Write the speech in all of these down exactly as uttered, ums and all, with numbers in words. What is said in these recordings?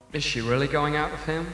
Is she really going out with him?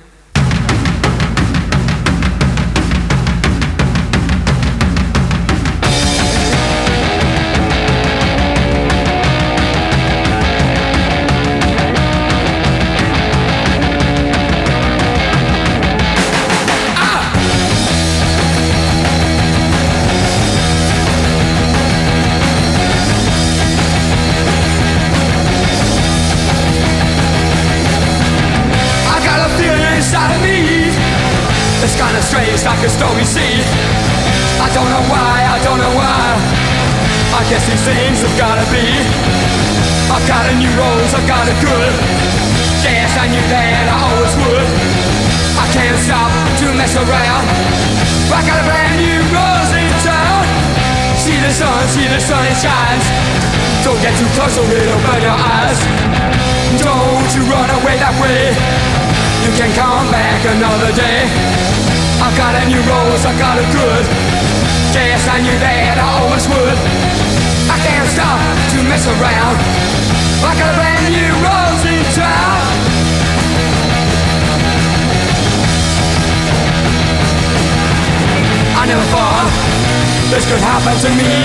It's kinda strange, like a stormy sea. I don't know why, I don't know why. I guess these things have gotta be. I've got a new rose, I've got a good. Yes, I knew that I always would. I can't stop to mess around. I got a brand new rose in town. See the sun, see the sun, it shines. Don't get too close or it'll burn your eyes. Don't you run away that way. You can come back another day. I've got a new rose, I've got a good. Yes, I knew that I always would. I can't stop to mess around. I got a brand new rose in town. I never thought this could happen to me.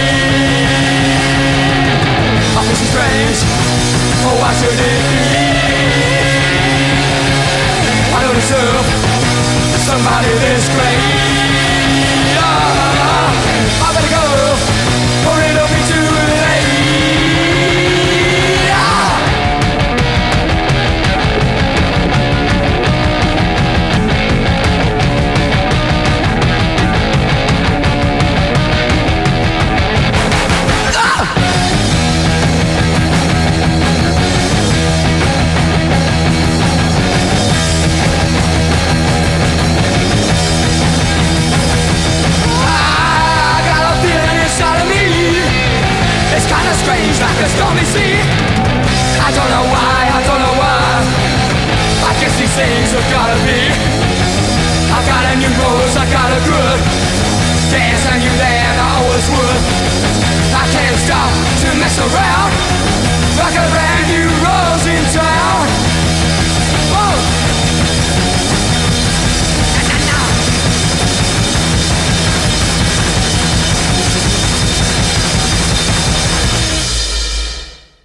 I feel so strange. Oh, why should it be? I don't deserve somebody this great. Oh, I better go, or it'll be too late. Oh. It's kinda strange, like a stormy sea. I don't know why, I don't know why. I guess these things have gotta be. I got a new rose, I got a good. Yes, I knew that I always would. I can't stop to mess around. I got a brand new rose in town.